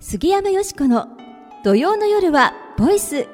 杉山よしこの土曜の夜はボイス。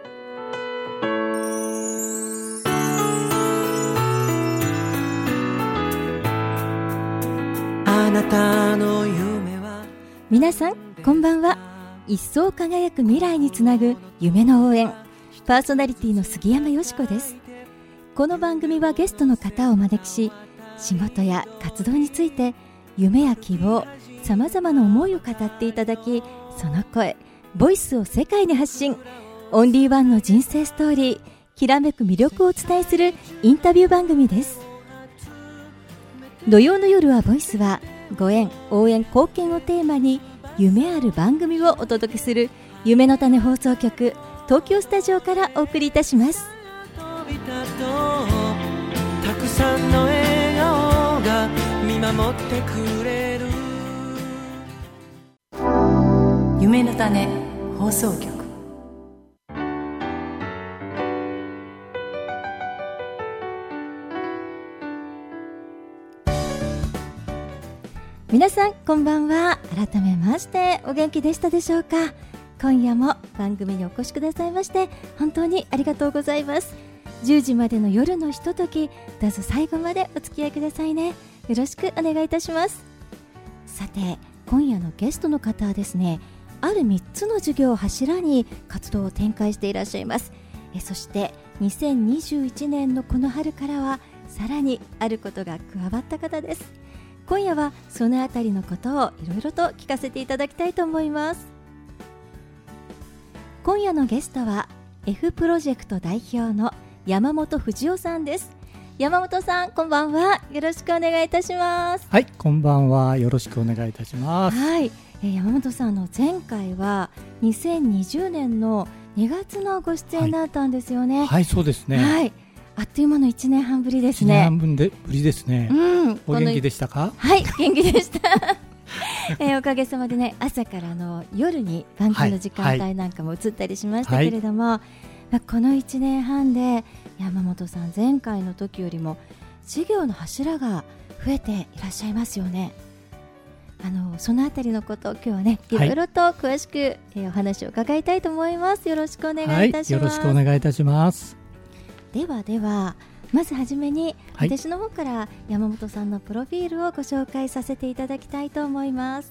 あなたの夢は。 皆さんこんばんは。一層輝く未来につなぐ夢の応援、パーソナリティの杉山よしこです。この番組はゲストの方をお招きし、仕事や活動について夢や希望、さまざまな思いを語っていただき、その声、ボイスを世界に発信。オンリーワンの人生ストーリー、きらめく魅力をお伝えするインタビュー番組です。土曜の夜はボイスは、ご縁、応援、貢献をテーマに夢ある番組をお届けする夢の種放送局、東京スタジオからお送りいたします。 たくさんの笑顔が見守ってくれる。 夢の種放送局。 皆さんこんばんは。改めましてお元気でしたでしょうか。今夜も番組にお越しくださいまして本当にありがとうございます。10時までの夜のひととき、どうぞ最後までお付き合いくださいね。よろしくお願いいたします。さて、今夜のゲストの方はですね、ある3つの事業を柱に活動を展開していらっしゃいます。そして2021年のこの春からはさらにあることが加わった方です。今夜はそのあたりのことをいろいろと聞かせていただきたいと思います。今夜のゲストは F プロジェクト代表の山本藤夫さんです。山本さんこんばんは。よろしくお願いいたします。 はい、こんばんは。よろしくお願いいたします。 はい、山本さん前回は2020年の2月のご出演だったんですよね。 はい、はい、そうですね。 はい、あっという間の1年半ぶりですね。 1年半ぶりですね。お元気でしたか？ はい、元気でしたおかげさまでね、朝から夜に番組の時間帯なんかも映ったりしましたけれども、この1年半で山本さん前回の時よりも事業の柱が増えていらっしゃいますよね。そのあたりのことを今日はね、いろいろと詳しく、お話を伺いたいと思います。よろしくお願いいたします。 はい、よろしくお願いいたします。 ではまずはじめに、私の方から山本さんのプロフィールをご紹介させていただきたいと思います。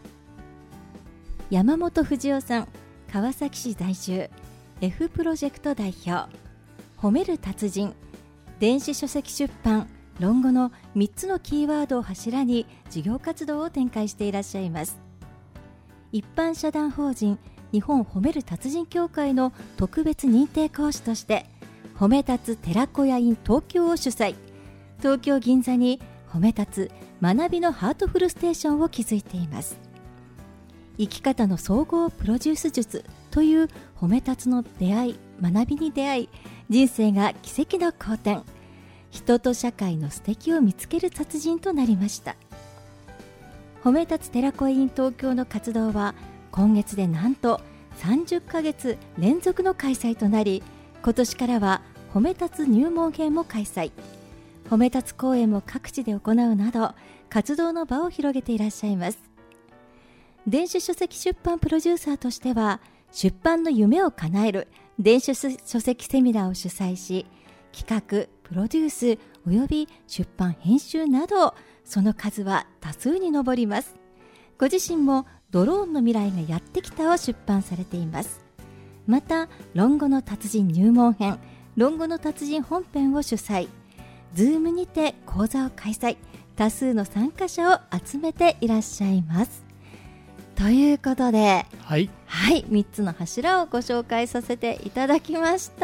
山本藤夫さん、川崎市在住、 F プロジェクト代表、褒める達人、電子書籍出版、論語の3つのキーワードを柱に事業活動を展開していらっしゃいます。一般社団法人日本褒める達人協会の特別認定講師として褒め立つ寺子屋 in 東京を主催、東京銀座に褒め立つ学びのハートフルステーションを築いています。生き方の総合プロデュース術という褒め立つの出会い、学びに出会い、人生が奇跡の好転、人と社会の素敵を見つける達人となりました。褒め立つ寺子屋 in 東京の活動は今月でなんと30ヶ月連続の開催となり、今年からは褒め立つ入門編も開催、褒め立つ講演も各地で行うなど活動の場を広げていらっしゃいます。電子書籍出版プロデューサーとしては、出版の夢を叶える電子書籍セミナーを主催し、企画、プロデュースおよび出版編集などその数は多数に上ります。ご自身もドローンの未来がやってきたを出版されています。また論語の達人入門編、論語の達人本編を主催、Zoom にて講座を開催、多数の参加者を集めていらっしゃいます。ということで、はい、3つの柱をご紹介させていただきました。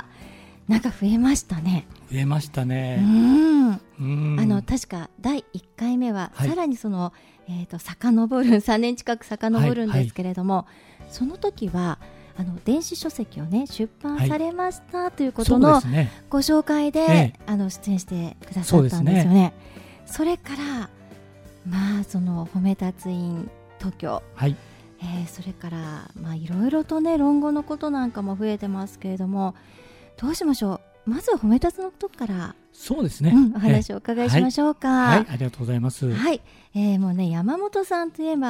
なんか増えましたね。 増えましたね。 確か第1回目は、さらに遡る3年近く遡るんですけれども、その時は電子書籍をね出版されましたということのご紹介で、出演してくださったんですよね。それからその褒め立つ in 東京、それからいろいろとね論語のことなんかも増えてますけれども、どうしましょう。まずは褒め立つのことからそうですね、 お話をお伺いしましょうか。 ありがとうございます。 もうね山本さんといえば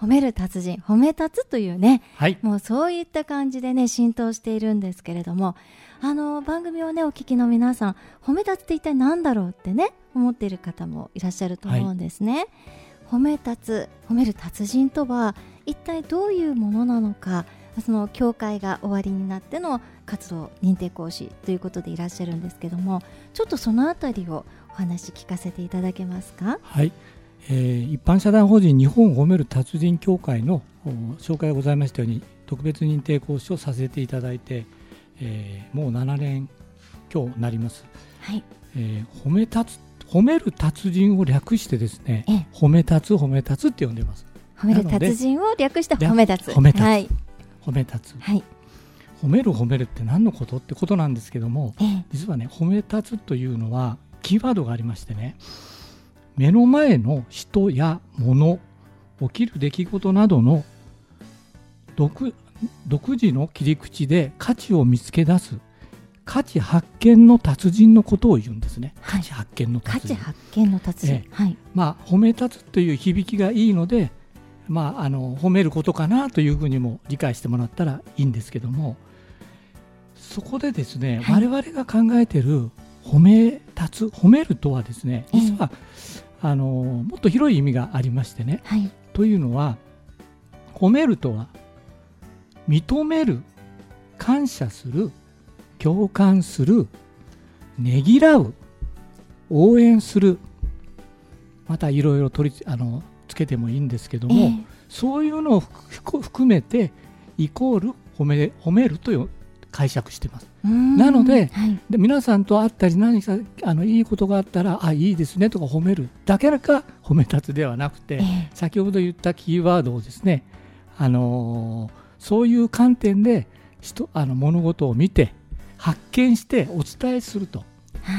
褒める達人、褒め立つというね、 はい、 もうそういった感じでね浸透しているんですけれども、番組をねお聞きの皆さん、褒め立つって一体何だろうってね思っている方もいらっしゃると思うんですね、褒める達人とは一体どういうものなのか、その教会が終わりになっての活動認定講師ということでいらっしゃるんですけども、ちょっとそのあたりをお話聞かせていただけますか。 はい、一般社団法人日本褒める達人協会の紹介がございましたように特別認定講師をさせていただいて、もう7年今日なります、はい。褒める達人を略してですね、褒め立つって呼んでます。 褒める達人を略して褒め立つ、 はい、褒め立つ、はい、褒めるって何のことってことなんですけども、実はね褒め立つというのはキーワードがありましてね、目の前の人や物、起きる出来事などの独自の切り口で価値を見つけ出す価値発見の達人のことを言うんですね、はい、価値発見の達人、はい。褒め立つという響きがいいので、褒めることかなというふうにも理解してもらったらいいんですけども、そこでですね、我々が考えている褒めるとはですね、実は、もっと広い意味がありましてね、というのは褒めるとは認める、感謝する、共感する、ねぎらう、応援する、またいろいろつけてもいいんですけども、そういうのを含めてイコール褒めるという解釈しています。なので、皆さんと会ったり何かいいことがあったらいいですねとか褒めるだけが褒め立つではなくて、先ほど言ったキーワードをですね、そういう観点で物事を見て発見してお伝えすると、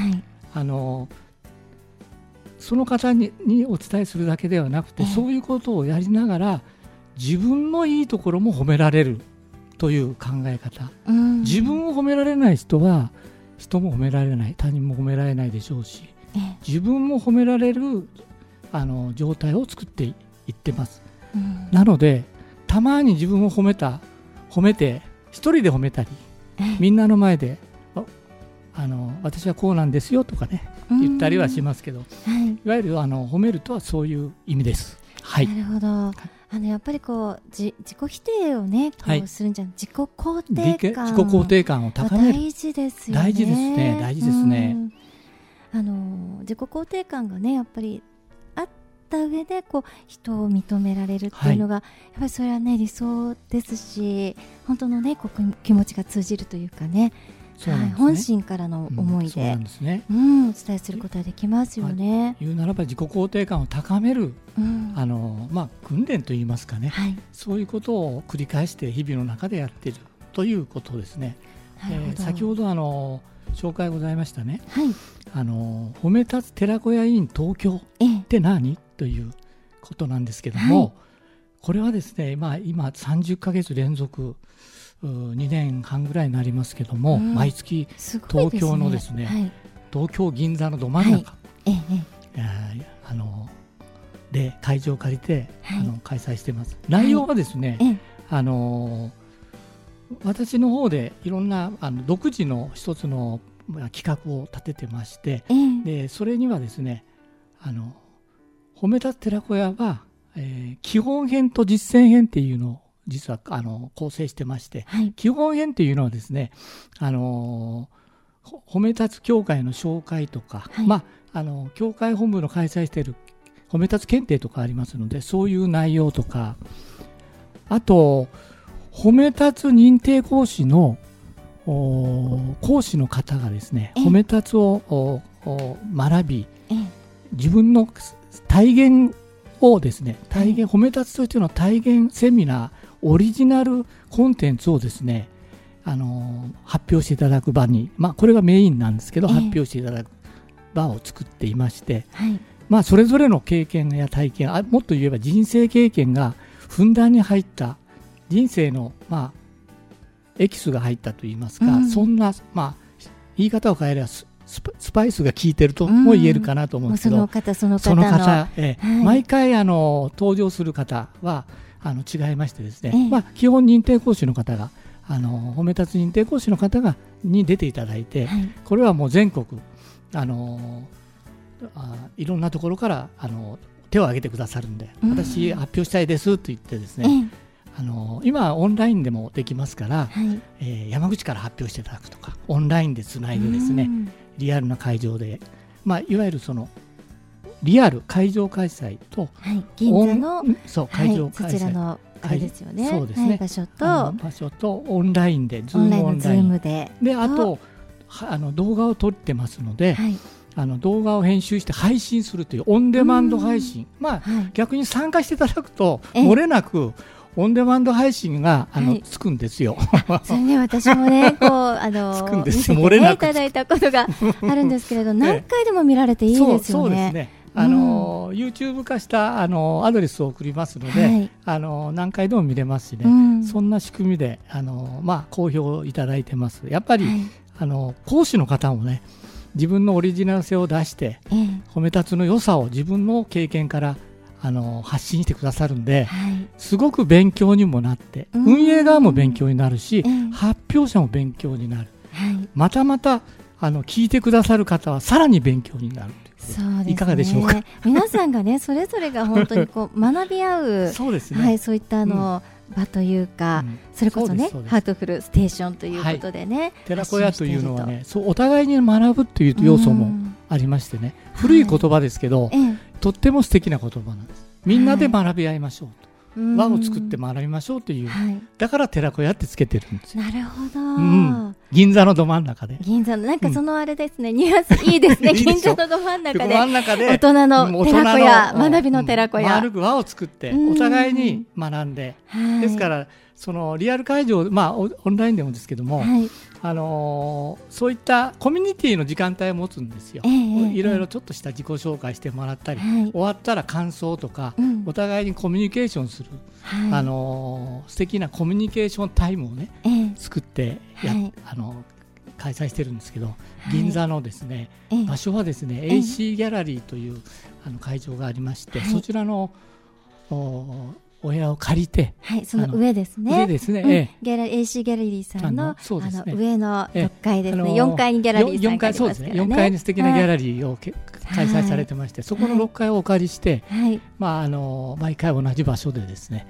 その方にお伝えするだけではなくて、そういうことをやりながら自分のいいところも褒められるという考え方、自分を褒められない人は人も褒められない、他人も褒められないでしょうし、自分も褒められる状態を作っていってます。なのでたまに自分を褒めて一人で褒めたり、みんなの前で私はこうなんですよとかね言ったりはしますけど、いわゆる褒めるとはそういう意味です。はい、なるほど。やっぱり自己否定をねするんじゃなくて、自己肯定感を高める、大事ですよね。大事ですね。自己肯定感がねやっぱりあった上で人を認められるっていうのが、やっぱりそれはね理想ですし、本当のね気持ちが通じるというかね、本心からの思いで、お伝えすることができますよね。 言うならば自己肯定感を高める、訓練といいますかね、そういうことを繰り返して日々の中でやっているということですね。先ほど紹介ございましたね、褒め立つ寺子屋委員東京って何ということなんですけども、これはですね、今30ヶ月連続2年半ぐらいになりますけども、毎月東京のですね、東京銀座のど真ん中、で会場を借りて、開催しています。内容はですね、私の方でいろんな独自の一つの企画を立ててまして、でそれにはですね、褒め立つ寺子屋は、基本編と実践編っていうのを実は構成してまして、基本編っていうのはですね、褒め立つ協会の紹介とか、協会本部の開催している褒め立つ検定とかありますので、そういう内容とか、あと褒め立つ認定講師の講師の方がですね、褒め立つを学び、自分の体現をですね、褒め立つとしての体現セミナー、オリジナルコンテンツをですね、発表していただく場に、これがメインなんですけど、発表していただく場を作っていまして、それぞれの経験や体験、もっと言えば人生経験がふんだんに入った人生の、エキスが入ったといいますか、そんな、言い方を変えればスパイスが効いてるとも言えるかなと思うんですけど、その方、毎回登場する方は違いましてですね、基本認定講師の方が褒め立つ認定講師の方に出ていただいて、これはもう全国いろんなところから手を挙げてくださるんで、私発表したいですと言ってですね、今オンラインでもできますから、山口から発表していただくとか、オンラインでつないでですね、リアルな会場で、いわゆるそのリアル会場開催と、 銀座の会場開催、 そちらのあれですよね、 そうですね、 場所とオンラインでズームオンラインで、あと動画を撮ってますので、動画を編集して配信するというオンデマンド配信、逆に参加していただくと漏れなくオンデマンド配信がつくんですよ。 それね、私もねつくんですよ、見せていただいたことがあるんですけれど、何回でも見られていいですよね。 そうですね。YouTube 化したアドレスを送りますので、何回でも見れますしね、そんな仕組みで好評いただいてます。やっぱり、講師の方もね、自分のオリジナル性を出して、褒め立つの良さを自分の経験から発信してくださるんで、すごく勉強にもなって、運営側も勉強になるし、発表者も勉強になる、また聞いてくださる方はさらに勉強になる。 そうですね、 いかがでしょうか。 皆さんがね、それぞれが本当に学び合うそうですね、 そういった場というか、それこそね、ハートフルステーションということでね、 寺子屋というのはね、お互いに学ぶという要素もありましてね、古い言葉ですけど、とっても素敵な言葉なんです。みんなで学び合いましょうと、輪を作って学びましょうという、だから寺子屋ってつけてるんですよ。 なるほど、 銀座のど真ん中で、 銀座のなんかそのあれですね、ニュアンスいいですね。銀座のど真ん中で大人の寺子屋、学びの寺子屋、 丸く輪を作ってお互いに学んで、ですからそのリアル会場、オンラインでもですけども、そういったコミュニティの時間帯を持つんですよ。いろいろちょっとした自己紹介してもらったり、終わったら感想とか、お互いにコミュニケーションする、素敵なコミュニケーションタイムをね、作って開催してるんですけど、銀座のですね、場所はですね、AC ギャラリーという会場がありまして、そちらのお部屋を借りて、 その上ですね、 上ですね、 AC ギャラリーさんの上の 6 階ですね、4階にギャラリーさんがありますからね、 4階に素敵なギャラリーを開催されてまして、そこの6階をお借りして、毎回同じ場所でですね、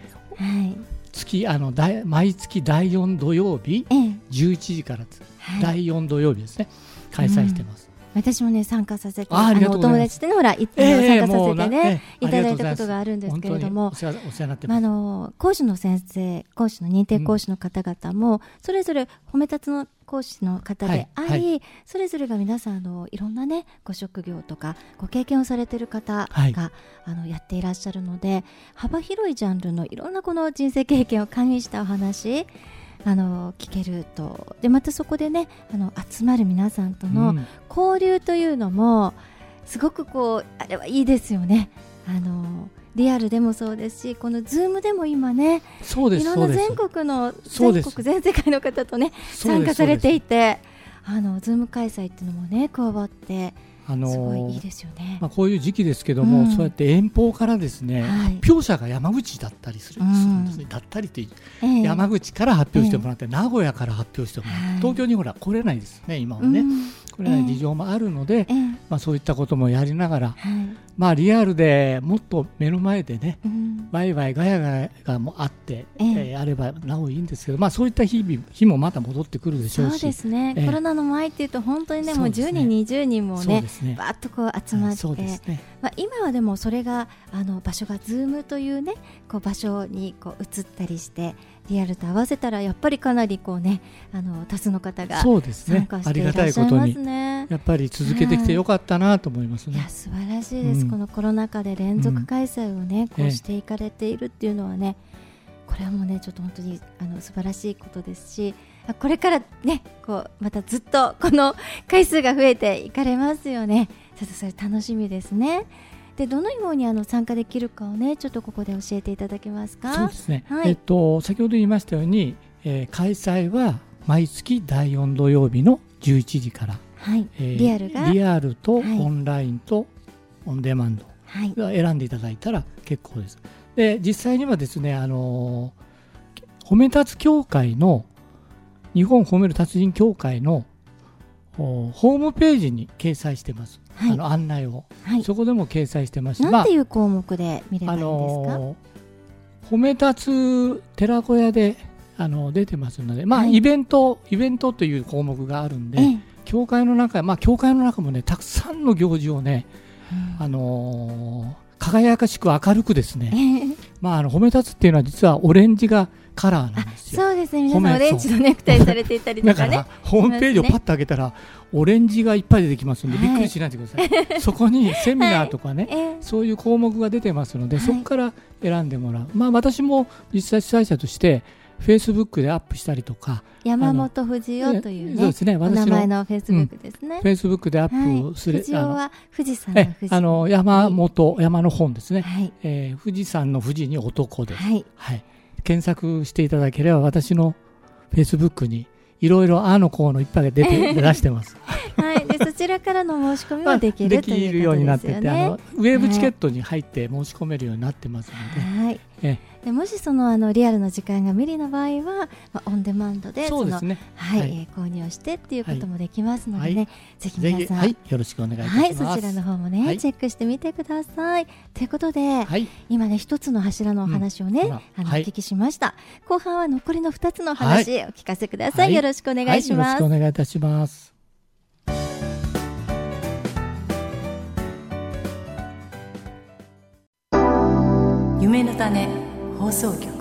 毎月第4土曜日11時から第4土曜日ですね、開催してます。 私もね、参加させて、お友達でほら、参加させてね、いただいたことがあるんですけれども、講師の先生、講師の認定講師の方々も、それぞれ褒め立つの講師の方であり、それぞれが皆さんいろんなね、ご職業とかご経験をされている方が、やっていらっしゃるので、幅広いジャンルのいろんなこの人生経験を加味したお話聞けると、でまたそこでね、集まる皆さんとの交流というのもすごくあれはいいですよね。リアルでもそうですし、このズームでも今ね、いろんな全国全世界の方とね、参加されていて、ズーム開催っていうのもね、加わってすごいいいですよね。 こういう時期ですけども、そうやって遠方からですね、発表者が山口だったりするんですね。だったりって山口から発表してもらって、名古屋から発表してもらって、東京にほら来れないですね、今はね。来れない事情もあるので、そういったこともやりながら、リアルでもっと目の前でね、ワイワイガヤガヤもあってあればなおいいんですけど、そういった日もまた戻ってくるでしょうし。 そうですね、コロナの前っていうと本当にね、もう10人20人もね、バーッと集まって、今はでもそれが場所がズームというね、場所に移ったりしてリアルと合わせたら、やっぱりかなり多数の方が参加していらっしゃいますね。ありがたいことにやっぱり続けてきてよかったなと思いますね。 いや、素晴らしいです、このコロナ禍で連続開催をね、こうしていかれているっていうのはね、これはもうね、ちょっと本当に素晴らしいことですし、これからね、またずっとこの回数が増えていかれますよね。ちょっとそれ楽しみですね。で、どのように参加できるかをね、ちょっとここで教えていただけますか。 そうですね、先ほど言いましたように、開催は毎月第4土曜日の11時から、リアルとオンラインとオンデマンド選んでいただいたら結構です。 で実際にはですね、褒め立つ協会の日本褒める達人協会のホームページに掲載してます、はい、案内を、はい、そこでも掲載してまして、 何ていう項目で見ればいいんですか？ 褒め立つ寺子屋で出てますので、はい、イベントという項目があるんで、教会の中、教会の中もねたくさんの行事をね、輝かしく明るくですね、褒め立つっていうのは実はオレンジがカラーなんですよ。 そうですね、皆さんオレンジのネクタイされていたりとかね。 だからホームページをパッと開けたらオレンジがいっぱい出てきますので、びっくりしないでください。そこにセミナーとかね、そういう項目が出てますので、そこから選んでもらう。私も実際主催者としてフェイスブックでアップしたりとか、 山本藤代というね、 そうですね、 お名前のフェイスブックですね。 フェイスブックでアップする、 藤代は富士山の富士、 山本、山の本ですね、富士山の富士に男で、検索していただければ私のフェイスブックにいろいろこうのいっぱい出してます。 はい、でそちらからの申し込みもできるということですよね。できるようになってて、ウェーブチケットに入って申し込めるようになってますので、 でもしそのリアルの時間が無理な場合は、オンデマンドでそうですね、購入をしてっていうこともできますのでね、ぜひ皆さん、 よろしくお願いいたします。 そちらの方もね、チェックしてみてください。ということで、今ね一つの柱のお話をね、お聞きしました。後半は残りの2つの話をお聞かせください。よろしくお願いします。 よろしくお願いいたします。 夢の種放送局。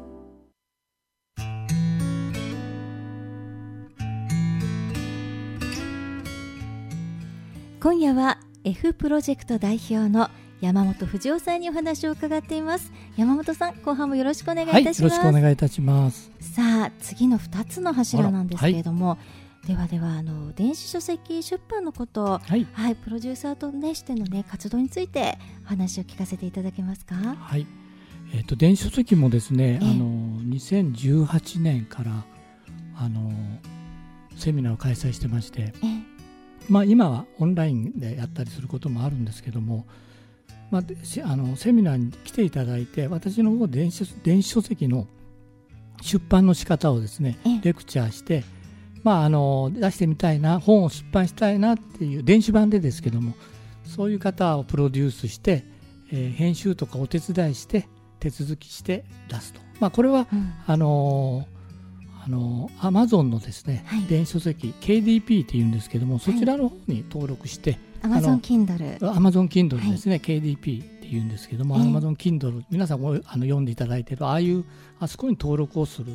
今夜は F プロジェクト代表の山本藤代さんにお話を伺っています。山本さん、後半もよろしくお願いいたします。 よろしくお願いいたします。 さあ、次の2つの柱なんですけれども、では電子書籍出版のこと、プロデューサーと、しての、活動についてお話を聞かせていただけますか？ はい、電子書籍もですね、2018年からセミナーを開催してまして、今はオンラインでやったりすることもあるんですけども、セミナーに来ていただいて、私の方で電子書籍の出版の仕方をですね、レクチャーして、出してみたいな、本を出版したいなっていう電子版でですけども、そういう方をプロデュースして、編集とかお手伝いして手続きして出すと。これは、Amazon のですね、電子書籍 KDP っていうんですけども、そちらの方に登録して、 Amazon Kindle ですね、KDP っていうんですけども、Amazon Kindle 皆さんも読んでいただいているあそこに登録をして、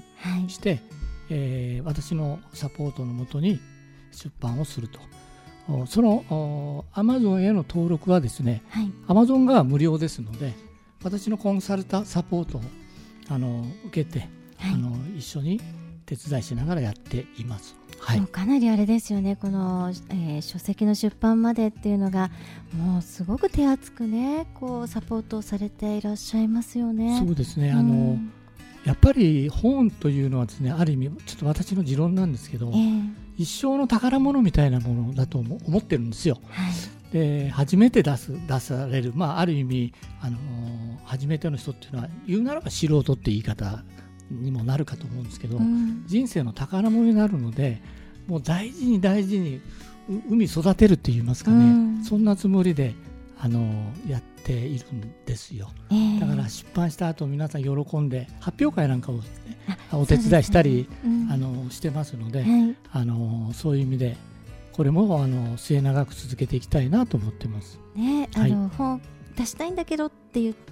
私のサポートのもとに出版をすると。その Amazon への登録はですね、Amazon が無料ですので、私のコンサルタサポートを受けて、一緒に手伝いしながらやっています。 もうかなりあれですよね、この、書籍の出版までっていうのがもうすごく手厚くね、こうサポートされていらっしゃいますよね。 そうですね、やっぱり本というのはですね、ある意味ちょっと私の持論なんですけど、一生の宝物みたいなものだと思ってるんですよ。で、初めて出される、ある意味初めての人っていうのは言うならば素人って言い方にもなるかと思うんですけど、人生の宝物になるので、もう大事に海育てるって言いますかね、そんなつもりでやっているんですよ。だから出版した後皆さん喜んで発表会なんかを、お手伝いしたり、してますので、そういう意味でこれも末永く続けていきたいなと思ってます。 本出したいんだけどって言って、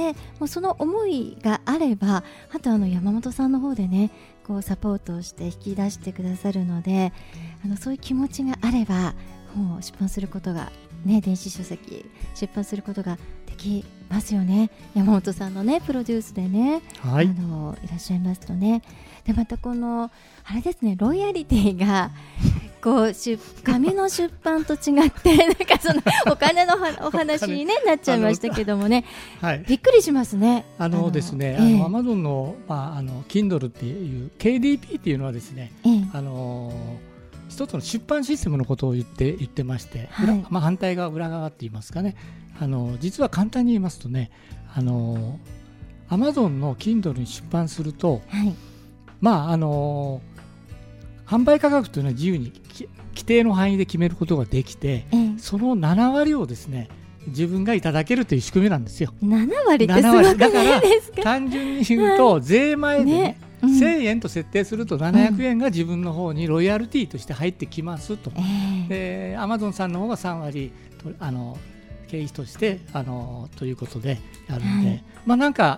もうその思いがあれば、あと山本さんの方でね、こうサポートをして引き出してくださるので、そういう気持ちがあれば本を出版することがね、電子書籍出版することができますよね。山本さんのねプロデュースでね、いらっしゃいますとね。でまたこのあれですね、ロイヤリティがこう紙の出版と違ってなんかそのお金のお話に、なっちゃいましたけどもね、びっくりしますね。 ですね、Amazon の、Kindle っていう KDP っていうのはですね、一つの出版システムのことを言ってまして、反対側裏側って言いますかね、実は簡単に言いますとね、 Amazon の Kindle に出版すると、 はい、 販売価格というのは自由に規定の範囲で決めることができて、その7割をですね自分がいただけるという仕組みなんですよ。 7割ってすごくないですか。 単純に言うと税前でね、1000円と設定すると700円が自分の方にロイヤルティーとして入ってきますと、で Amazon さんの方が3割経費としてということでやるので、なんか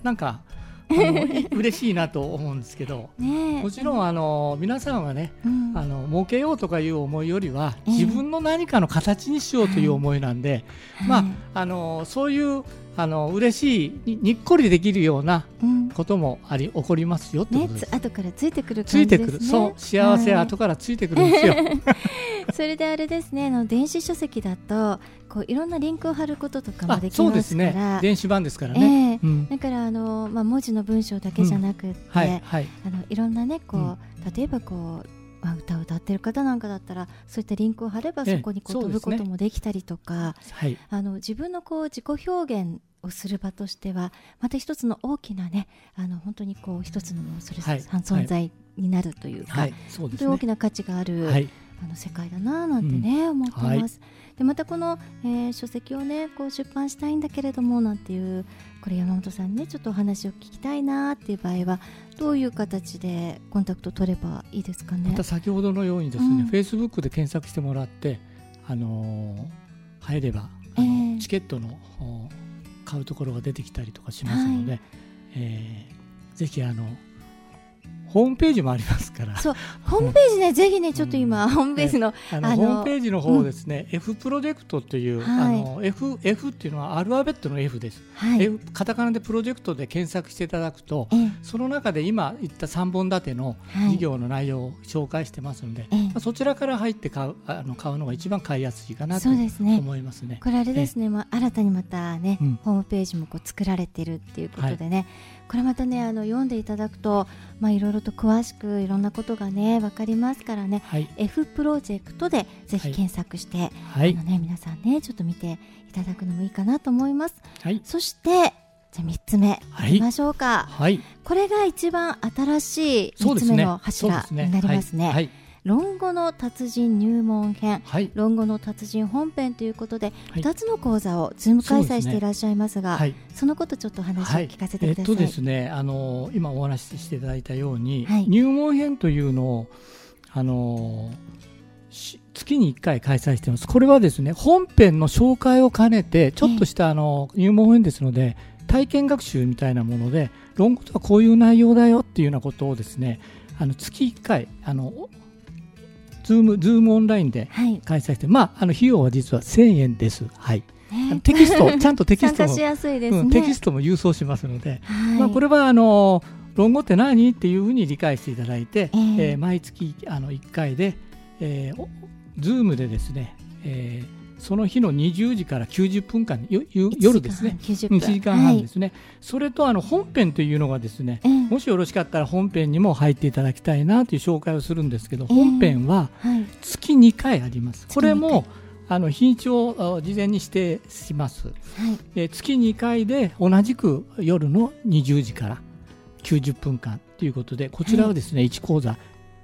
嬉しいなと思うんですけど、もちろん皆さんはね、儲けようとかいう思いよりは、自分の何かの形にしようという思いなんで、そういう嬉しいにっこりできるようなことも起こりますよってことです。 後からついてくる感じですね。 そう、幸せは後からついてくるんですよ。 それであれですね、電子書籍だといろんなリンクを貼ることとかもできますから。そうですね、 電子版ですからね。 だから文字の文章だけじゃなくって、いろんなね例えば歌を歌ってる方なんかだったら、そういったリンクを貼ればそこに飛ぶこともできたりとか、自分の自己表現をする場としてはまた一つの大きなね、本当に一つの存在になるというか、本当に大きな価値がある、世界だななんてね、思ってます。でまたこの、書籍をね出版したいんだけれどもなんていう、これ山本さんにねちょっとお話を聞きたいなっていう場合はどういう形でコンタクト取ればいいですかね。 また先ほどのようにですね、Facebook で検索してもらって入ればチケットの買うところが出てきたりとかしますので、ぜひホームページもありますから。 そう、ホームページね、ぜひねちょっと今、ホームページのホームページの方ですね、F プロジェクトという、F っていうのはアルファベットの F です。カタカナでプロジェクトで検索していただくと、その中で今言った3本立ての事業の内容を紹介してますので、そちらから入って買うのが一番買いやすいかなと思いますね。 これあれですね、新たにまたね、ホームページも作られてるっていうことでね、これまたね読んでいただくと、いろいろと詳しくいろんなことがね分かりますからね、F プロジェクトでぜひ検索して、皆さんねちょっと見ていただくのもいいかなと思います。そしてじゃあ3つ目いきましょうか。これが一番新しい3つ目の柱になりますね。論語の達人入門編、論語の達人本編ということで、2つの講座をズーム開催していらっしゃいますが、そのことちょっと話を聞かせてください。 ですね、今お話ししていただいたように、入門編というのを月に1回開催しています。これはですね、本編の紹介を兼ねてちょっとした入門編ですので、体験学習みたいなもので、論語とはこういう内容だよっていうようなことをですね、月1回ズームオンラインで開催して、費用は実は1000円です。テキストちゃんとテキストも、テキストも郵送しますので、これは論語って何っていうふうに理解していただいて、毎月1回で、ズームでですね、その日の20時から90分間夜ですね、1時間半ですね、それと本編というのがですね、もしよろしかったら本編にも入っていただきたいなという紹介をするんですけど、本編は月2回あります。これも日にちを事前に指定します。月2回で同じく夜の20時から90分間ということで、こちらはですね、1講座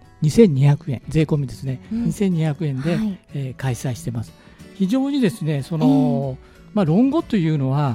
2200円税込みですね、2200円で開催してます。非常にですね、論語というのは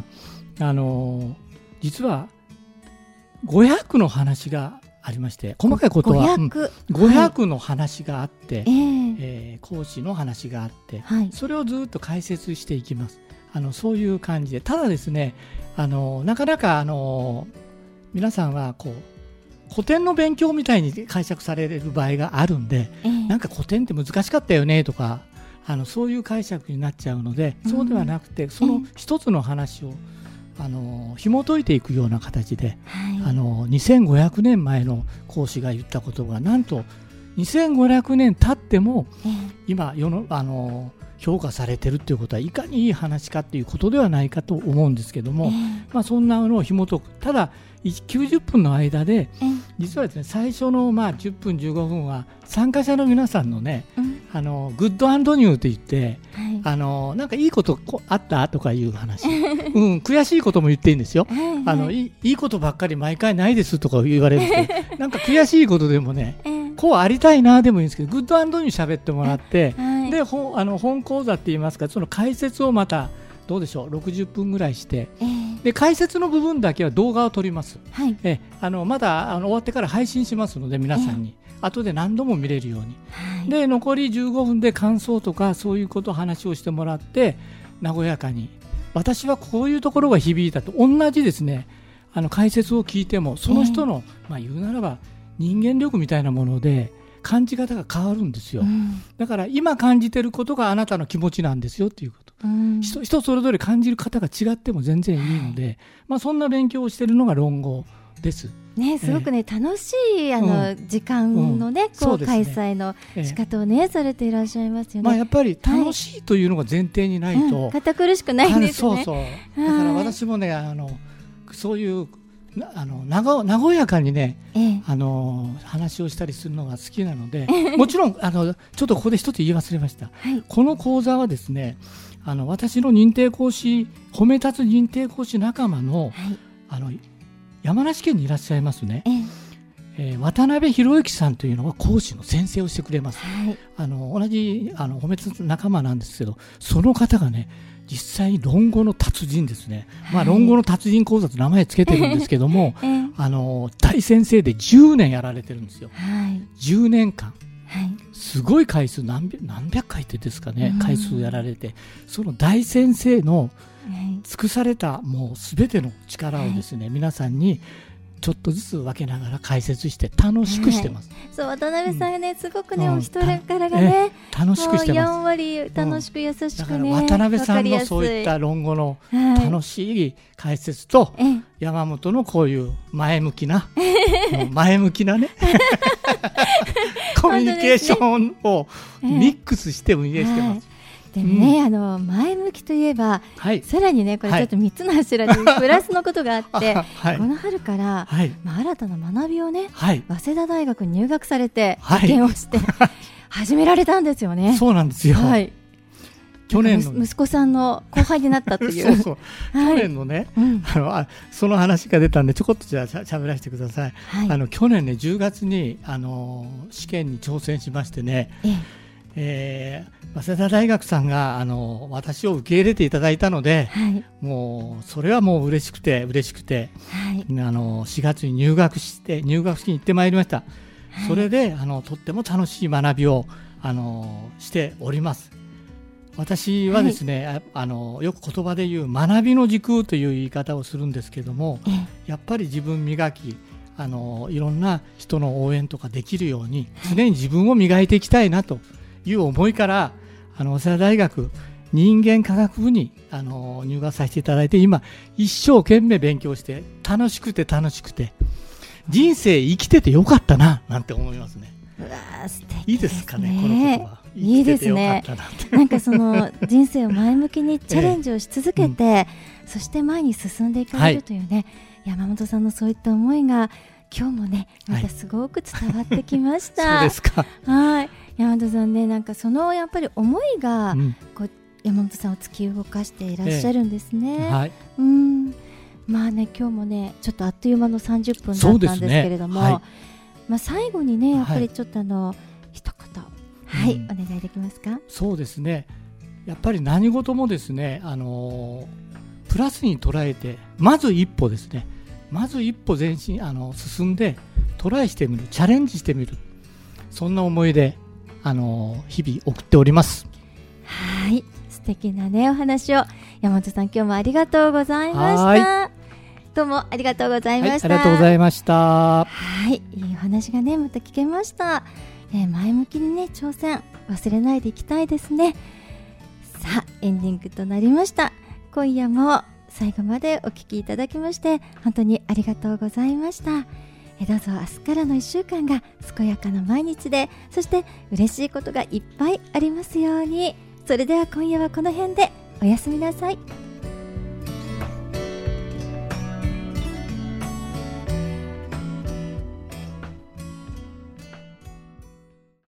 実は500の話がありまして、細かいことは500の話があって、講師の話があって、それをずっと解説していきます。そういう感じで、ただですね、なかなか皆さんは古典の勉強みたいに解釈される場合があるんで、なんか古典って難しかったよねとか、そういう解釈になっちゃうので、そうではなくて、その一つの話を紐解いていくような形で、2500年前の講師が言ったことがなんと2500年経っても今評価されているということは、いかにいい話かということではないかと思うんですけども、そんなのを紐解く。ただ90分の間で、実はですね、最初の10分15分は参加者の皆さんのね、グッド&ニューといって、 なんかいいことあったとかいう話、悔しいことも言っていいんですよ。いいことばっかり毎回ないですとか言われるんですけどなんか悔しいことでもね、こうありたいなでもいいんですけど、グッド&に喋ってもらって、で本講座って言いますか、その解説をまたどうでしょう、60分ぐらいして、で解説の部分だけは動画を撮ります、まだ終わってから配信しますので、皆さんに後で何度も見れるように、で残り15分で感想とかそういうことを話をしてもらって、和やかに私はこういうところが響いたと、同じですね解説を聞いてもその人の、言うならば人間力みたいなもので感じ方が変わるんですよ、だから今感じてることがあなたの気持ちなんですよということ、人それぞれ感じる方が違っても全然いいので、そんな勉強をしているのが論語ですね。すごくね、楽しい時間のね、こう開催の仕方をね、されていらっしゃいますよね。 やっぱり楽しいというのが前提にないと、 堅苦しくないんですね。 そうだから私もね、そういう和やかにね、話をしたりするのが好きなので、もちろんちょっとここで一つ言い忘れました、この講座はですね、私の認定講師、褒め立つ認定講師仲間の、山梨県にいらっしゃいますね、渡辺博之さんというのは講師の先生をしてくれます、同じ褒め立つ仲間なんですけど、その方がね実際に論語の達人ですね、論語の達人講座と名前つけてるんですけども、大先生で10年やられてるんですよ、10年間、すごい回数、何百回ってですかね、回数やられて、その大先生の尽くされたもうすべての力をですね、皆さんにちょっとずつ分けながら解説して楽しくしてます、 そう渡辺さんがね、すごくね、お人柄がね、 楽しくしてます。 やんわり楽しく優しくね、 だから渡辺さんのそういった論語の楽しい解説と、山本のこういう前向きなねコミュニケーションをミックスして運営してます、 でもね、前向きといえば、さらにね、これちょっと3つの柱にプラスのことがあって、この春から、新たな学びをね、早稲田大学に入学されて受験をして始められたんですよね。 そうなんですよ、去年の息子さんの後輩になったという去年のね、その話が出たんでちょこっとじゃあ喋らせてください、去年ね10月に試験に挑戦しましてね、早稲田大学さんが私を受け入れていただいたので、もうそれはもう嬉しくて、4月に入学式に行ってまいりました、それでとっても楽しい学びをしております。私はですね、よく言葉で言う学びの時空という言い方をするんですけども、やっぱり自分磨き、いろんな人の応援とかできるように常に自分を磨いていきたいなという思いから、早稲田大学人間科学部に入学させていただいて、今一生懸命勉強して楽しくて人生生きててよかったななんて思いますね。 素敵ですね。 いいですかね、この言葉。 いいですね。なんかその人生を前向きにチャレンジをし続けて、そして前に進んでいかれるというね、山本さんのそういった思いが今日もね、またすごく伝わってきました。 そうですか。 山本さんね、なんかそのやっぱり思いが、こう山本さんを突き動かしていらっしゃるんですね。まあね、今日もね、ちょっとあっという間の30分だったんですけれども、最後にね、やっぱりちょっと一言、お願いできますか。 そうですね、やっぱり何事もですね、プラスに捉えて、まず一歩ですね、まず一歩前進進んでトライしてみる、チャレンジしてみる、そんな思いで日々送っております。 素敵なねお話を山本さん、今日もありがとうございました。どうもありがとうございました。 ありがとうございました。 いいお話がねまた聞けました。前向きにね挑戦忘れないでいきたいですね。さあエンディングとなりました。今夜も最後までお聞きいただきまして本当にありがとうございました。どうぞ明日からの1週間が健やかな毎日で、そして嬉しいことがいっぱいありますように。それでは今夜はこの辺でおやすみなさい。